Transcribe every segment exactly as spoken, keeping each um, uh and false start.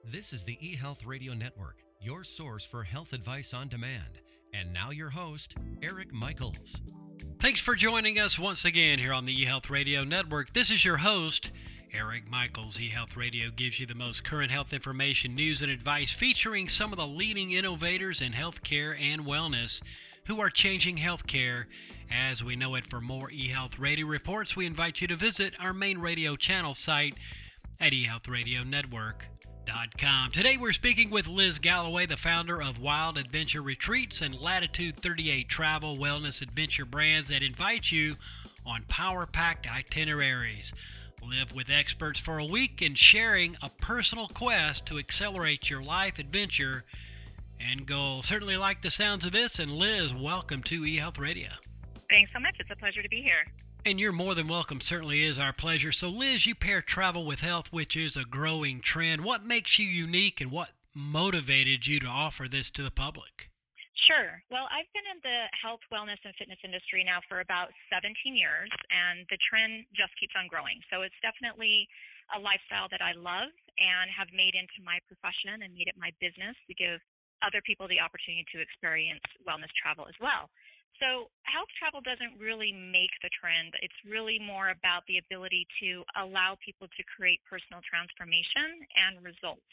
This is the eHealth Radio Network, your source for health advice on demand. And now your host, Eric Michaels. Thanks for joining us once again here on the eHealth Radio Network. This is your host, Eric Michaels. eHealth Radio gives you the most current health information, news, and advice featuring some of the leading innovators in healthcare and wellness who are changing healthcare as we know it. For more eHealth Radio reports, we invite you to visit our main radio channel site at e health radio network dot com. Today we're speaking with Liz Galloway, the founder of Wild Adventure Retreats and Latitude thirty-eight Travel Wellness Adventure brands that invite you on power-packed itineraries. Live with experts for a week and sharing a personal quest to accelerate your life adventure and goals. Certainly like the sounds of this, and Liz, welcome to eHealth Radio. Thanks so much. It's a pleasure to be here. And you're more than welcome. Certainly is our pleasure. So, Liz, you pair travel with health, which is a growing trend. What makes you unique and what motivated you to offer this to the public? Sure. Well, I've been in the health, wellness, and fitness industry now for about seventeen years, and the trend just keeps on growing. So it's definitely a lifestyle that I love and have made into my profession and made it my business to give other people the opportunity to experience wellness travel as well. So health travel doesn't really make the trend. It's really more about the ability to allow people to create personal transformation and results.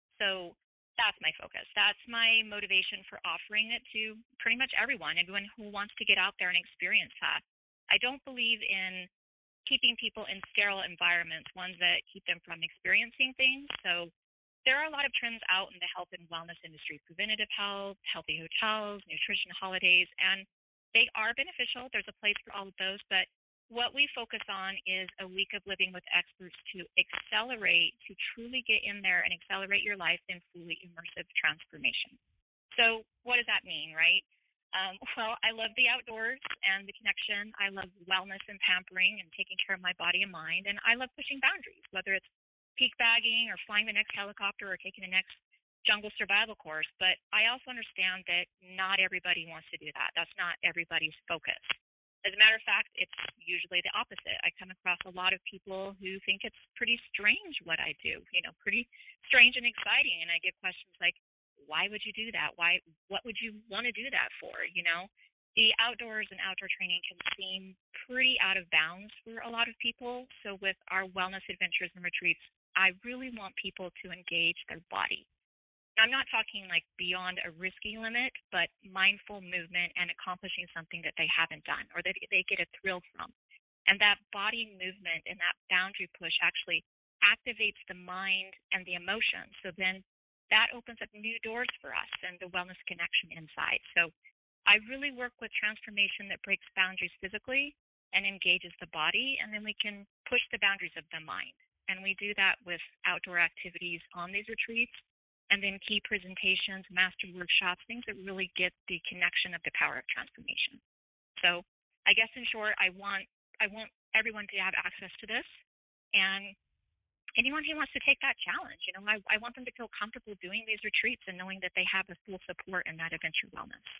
So that's my focus. That's my motivation for offering it to pretty much everyone, everyone who wants to get out there and experience that. I don't believe in keeping people in sterile environments, ones that keep them from experiencing things. So there are a lot of trends out in the health and wellness industry: preventative health, healthy hotels, nutrition holidays, and they are beneficial. There's a place for all of those, but what we focus on is a week of living with experts to accelerate, to truly get in there and accelerate your life in fully immersive transformation. So what does that mean, right? Um, well, I love the outdoors and the connection. I love wellness and pampering and taking care of my body and mind, and I love pushing boundaries, whether it's peak bagging or flying the next helicopter or taking the next jungle survival course. But I also understand that not everybody wants to do that. That's not everybody's focus. As a matter of fact, it's usually the opposite. I come across a lot of people who think it's pretty strange what I do, you know, pretty strange and exciting. And I get questions like, why would you do that? Why, what would you want to do that for? You know, the outdoors and outdoor training can seem pretty out of bounds for a lot of people. So with our wellness adventures and retreats, I really want people to engage their body. I'm not talking like beyond a risky limit, but mindful movement and accomplishing something that they haven't done or that they get a thrill from. And that body movement and that boundary push actually activates the mind and the emotion. So then that opens up new doors for us and the wellness connection inside. So I really work with transformation that breaks boundaries physically and engages the body, and then we can push the boundaries of the mind. And we do that with outdoor activities on these retreats, and then key presentations, master workshops, things that really get the connection of the power of transformation. So I guess in short, I want I want everyone to have access to this, and anyone who wants to take that challenge, you know, I, I want them to feel comfortable doing these retreats and knowing that they have the full support in that adventure wellness.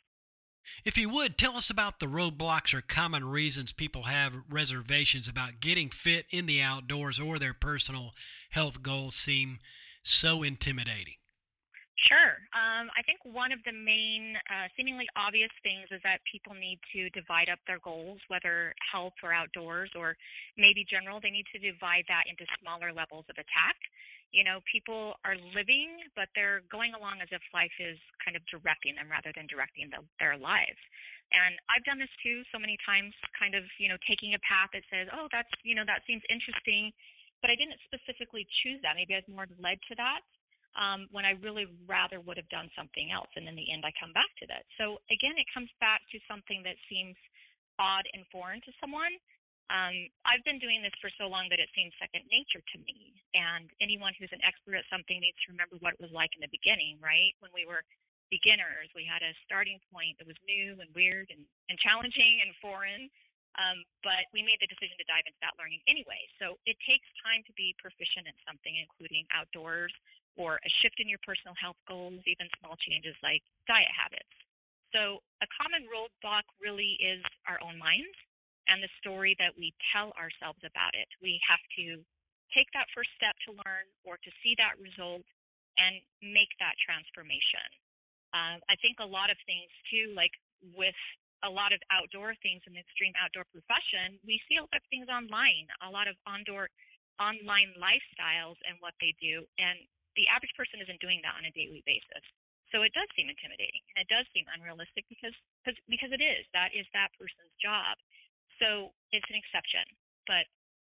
If you would, tell us about the roadblocks or common reasons people have reservations about getting fit in the outdoors, or their personal health goals seem so intimidating. Sure. Um, I think one of the main uh, seemingly obvious things is that people need to divide up their goals, whether health or outdoors or maybe general. They need to divide that into smaller levels of attack. You know, people are living, but they're going along as if life is kind of directing them rather than directing the, their lives. And I've done this too so many times, kind of, you know, taking a path that says, oh, that's, you know, that seems interesting, but I didn't specifically choose that. Maybe I was more led to that. Um, when I really rather would have done something else. And in the end, I come back to that. So again, it comes back to something that seems odd and foreign to someone. Um, I've been doing this for so long that it seems second nature to me. And anyone who's an expert at something needs to remember what it was like in the beginning, right? When we were beginners, we had a starting point that was new and weird and, and challenging and foreign. Um, but we made the decision to dive into that learning anyway. So it takes time to be proficient in something, including outdoors or a shift in your personal health goals, even small changes like diet habits. So a common roadblock really is our own minds and the story that we tell ourselves about it. We have to take that first step to learn or to see that result and make that transformation. Um, I think a lot of things too, like with a lot of outdoor things in the extreme outdoor profession, we see a lot of things online, a lot of ondoor, online lifestyles and what they do. And the average person isn't doing that on a daily basis. So it does seem intimidating and it does seem unrealistic because, because, because it is. That is that person's job. So it's an exception. But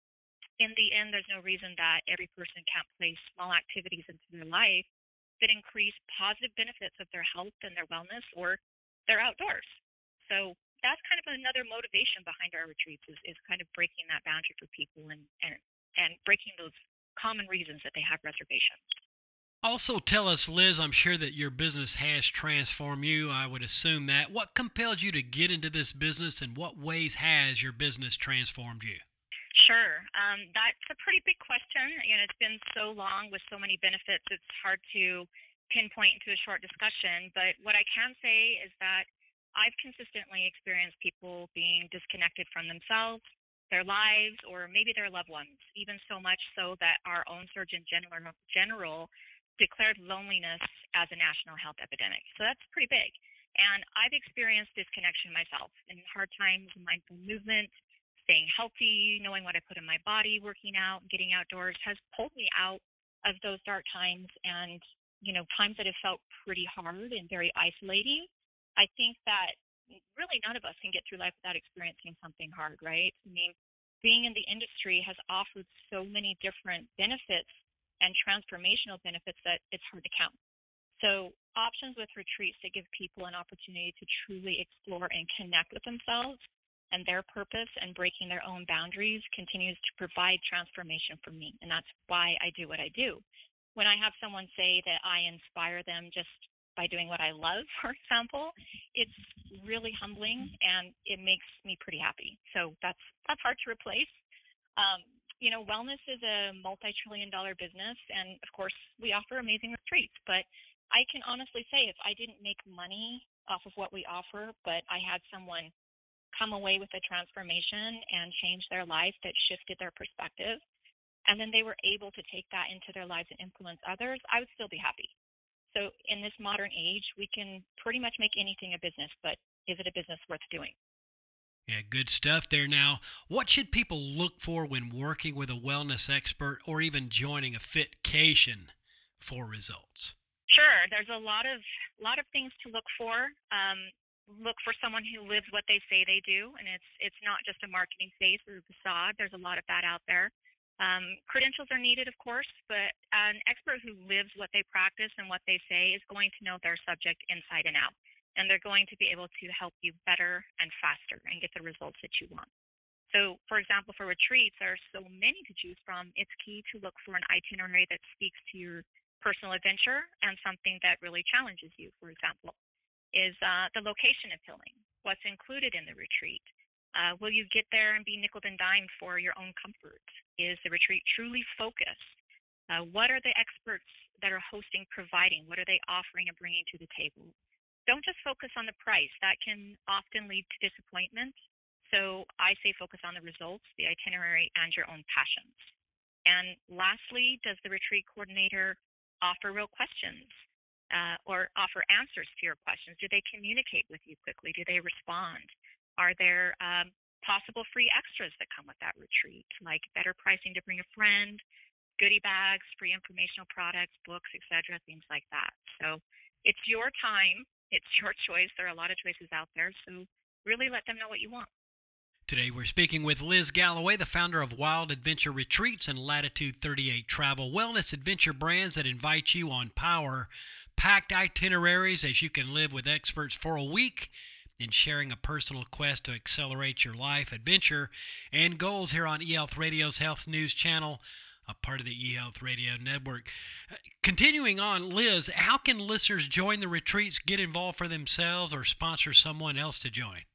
in the end, there's no reason that every person can't place small activities into their life that increase positive benefits of their health and their wellness or their outdoors. So that's kind of another motivation behind our retreats is, is kind of breaking that boundary for people and, and, and breaking those common reasons that they have reservations. Also, tell us, Liz, I'm sure that your business has transformed you. I would assume that. What compelled you to get into this business, and what ways has your business transformed you? Sure. Um, that's a pretty big question. You know, it's been so long with so many benefits, it's hard to pinpoint into a short discussion. But what I can say is that I've consistently experienced people being disconnected from themselves, their lives, or maybe their loved ones, even so much so that our own Surgeon General, General declared loneliness as a national health epidemic. So that's pretty big. And I've experienced disconnection myself in hard times, mindful movement, staying healthy, knowing what I put in my body, working out, getting outdoors has pulled me out of those dark times and, you know, times that have felt pretty hard and very isolating. I think that really none of us can get through life without experiencing something hard, right? I mean, being in the industry has offered so many different benefits and transformational benefits that it's hard to count. So options with retreats that give people an opportunity to truly explore and connect with themselves and their purpose and breaking their own boundaries continues to provide transformation for me. And that's why I do what I do. When I have someone say that I inspire them just by doing what I love, for example, it's really humbling and it makes me pretty happy. So that's that's hard to replace. Um, you know, wellness is a multi-trillion dollar business, and of course, we offer amazing retreats. But I can honestly say, if I didn't make money off of what we offer, but I had someone come away with a transformation and change their life that shifted their perspective, and then they were able to take that into their lives and influence others, I would still be happy. So in this modern age, we can pretty much make anything a business, but is it a business worth doing? Yeah, good stuff there. Now, what should people look for when working with a wellness expert or even joining a Fitcation for results? Sure. There's a lot of lot of things to look for. Um, look for someone who lives what they say they do, and it's it's not just a marketing face or a facade. There's a lot of that out there. Um, credentials are needed, of course, but an expert who lives what they practice and what they say is going to know their subject inside and out, and they're going to be able to help you better and faster and get the results that you want. So, for example, for retreats, there are so many to choose from. It's key to look for an itinerary that speaks to your personal adventure and something that really challenges you. For example, is uh, the location appealing? What's included in the retreat? Uh, will you get there and be nickeled and dimed for your own comfort? Is the retreat truly focused? Uh, what are the experts that are hosting providing? What are they offering and bringing to the table? Don't just focus on the price. That can often lead to disappointment. So I say focus on the results, the itinerary, and your own passions. And lastly, does the retreat coordinator offer real questions uh, or offer answers to your questions? Do they communicate with you quickly? Do they respond? Are there um, possible free extras that come with that retreat, like better pricing to bring a friend, goodie bags, free informational products, books, et cetera, things like that. So it's your time. It's your choice. There are a lot of choices out there. So really let them know what you want. Today we're speaking with Liz Galloway, the founder of Wild Adventure Retreats and Latitude thirty-eight Travel, wellness adventure brands that invite you on power-packed itineraries as you can live with experts for a week in sharing a personal quest to accelerate your life, adventure, and goals here on eHealth Radio's Health News Channel, a part of the eHealth Radio Network. Uh, continuing on, Liz, how can listeners join the retreats, get involved for themselves, or sponsor someone else to join?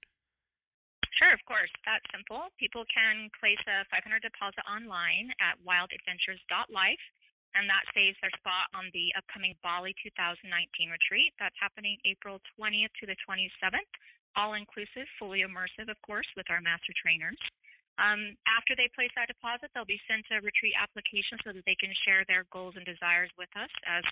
Sure, of course. That's simple. People can place a five hundred dollars deposit online at wild adventures dot life, and that saves their spot on the upcoming Bali two thousand nineteen retreat. That's happening April twentieth to the twenty-seventh, all-inclusive, fully immersive, of course, with our master trainers. Um, after they place that deposit, they'll be sent a retreat application so that they can share their goals and desires with us as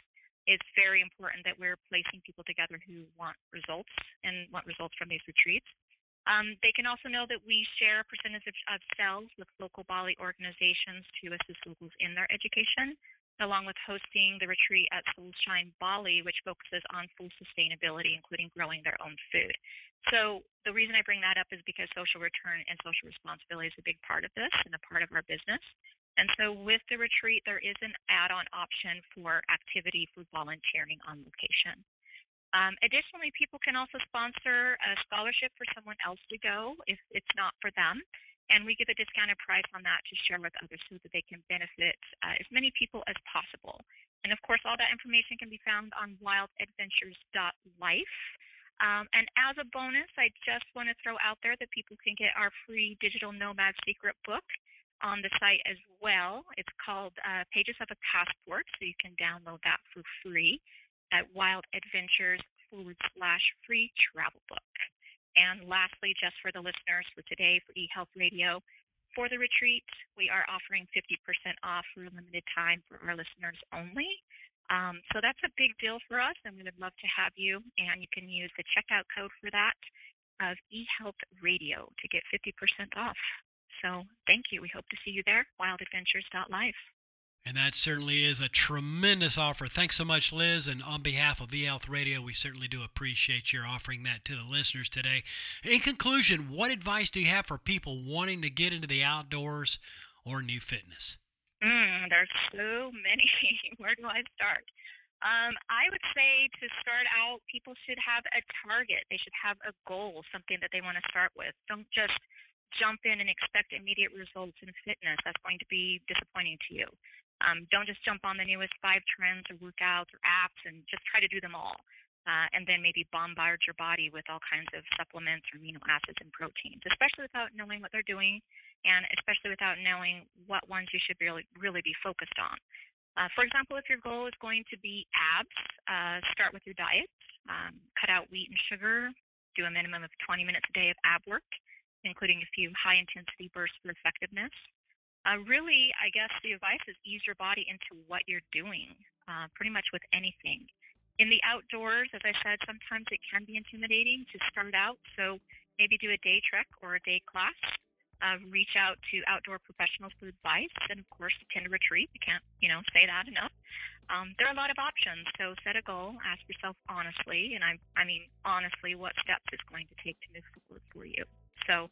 it's very important that we're placing people together who want results and want results from these retreats. Um, they can also know that we share a percentage of, of sales with local Bali organizations to assist locals in their education, along with hosting the retreat at Soulshine Bali, which focuses on full sustainability, including growing their own food. So the reason I bring that up is because social return and social responsibility is a big part of this and a part of our business. And so with the retreat, there is an add-on option for activity for volunteering on location. Um, additionally, people can also sponsor a scholarship for someone else to go if it's not for them. And we give a discounted price on that to share with others so that they can benefit uh, as many people as possible. And of course, all that information can be found on wild adventures dot life. Um, and as a bonus, I just want to throw out there that people can get our free Digital Nomad Secret book on the site as well. It's called uh, Pages of a Passport, so you can download that for free at Wild Adventures forward slash free travel book. And lastly, just for the listeners for today for eHealth Radio, for the retreat, we are offering fifty percent off for a limited time for our listeners only. Um, so that's a big deal for us, and we would love to have you. And you can use the checkout code for that of eHealth Radio to get fifty percent off. So thank you. We hope to see you there, wild adventures dot life. And that certainly is a tremendous offer. Thanks so much, Liz. And on behalf of eHealth Radio, we certainly do appreciate your offering that to the listeners today. In conclusion, what advice do you have for people wanting to get into the outdoors or new fitness? Mm, there's so many. Where do I start? Um, I would say to start out, people should have a target. They should have a goal, something that they want to start with. Don't just jump in and expect immediate results in fitness. That's going to be disappointing to you. Um, don't just jump on the newest five trends or workouts or apps and just try to do them all, uh, and then maybe bombard your body with all kinds of supplements or amino acids and proteins, especially without knowing what they're doing, and especially without knowing what ones you should really, really be focused on. Uh, for example, if your goal is going to be abs, uh, start with your diet. Um, cut out wheat and sugar. Do a minimum of twenty minutes a day of ab work, including a few high-intensity bursts for effectiveness. Uh, really, I guess the advice is ease your body into what you're doing, uh, pretty much with anything. In the outdoors, as I said, sometimes it can be intimidating to start out, so maybe do a day trek or a day class. Uh, reach out to outdoor professionals for advice, and of course, attend a retreat. You can't, you know, say that enough. Um, there are a lot of options, so set a goal. Ask yourself honestly, and I, I mean honestly, what steps it's going to take to move forward for you. So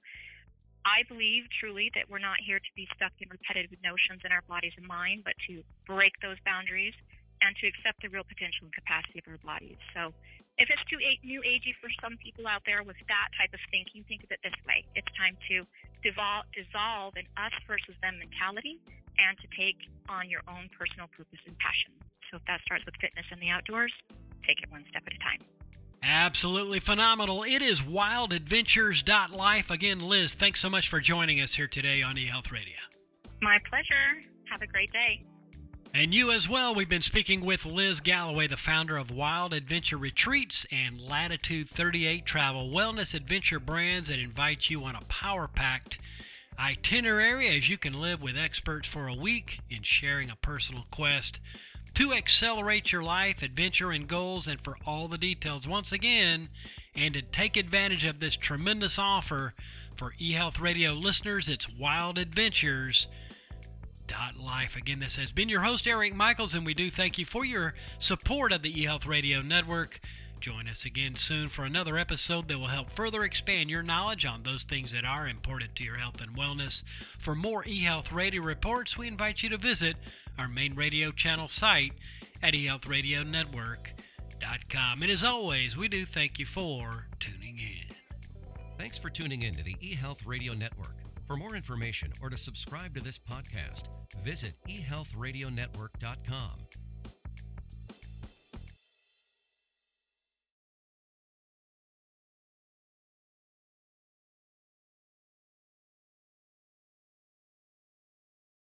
I believe truly that we're not here to be stuck in repetitive notions in our bodies and mind, but to break those boundaries and to accept the real potential and capacity of our bodies. So if it's too new agey for some people out there with that type of thinking, think of it this way. It's time to devol- dissolve an us versus them mentality and to take on your own personal purpose and passion. So if that starts with fitness in the outdoors, take it one step at a time. Absolutely phenomenal. It is wild adventures dot life. Again, Liz, thanks so much for joining us here today on eHealth Radio. My pleasure. Have a great day. And you as well. We've been speaking with Liz Galloway, the founder of Wild Adventure Retreats and Latitude thirty-eight Travel, wellness adventure brands that invite you on a power-packed itinerary as you can live with experts for a week in sharing a personal quest to accelerate your life, adventure, and goals. And for all the details, once again, and to take advantage of this tremendous offer for eHealth Radio listeners, it's wild adventures dot life. Again, this has been your host, Eric Michaels, and we do thank you for your support of the eHealth Radio Network. Join us again soon for another episode that will help further expand your knowledge on those things that are important to your health and wellness. For more eHealth Radio reports, we invite you to visit our main radio channel site at e health radio network dot com. And as always, we do thank you for tuning in. Thanks for tuning in to the eHealth Radio Network. For more information or to subscribe to this podcast, visit e health radio network dot com.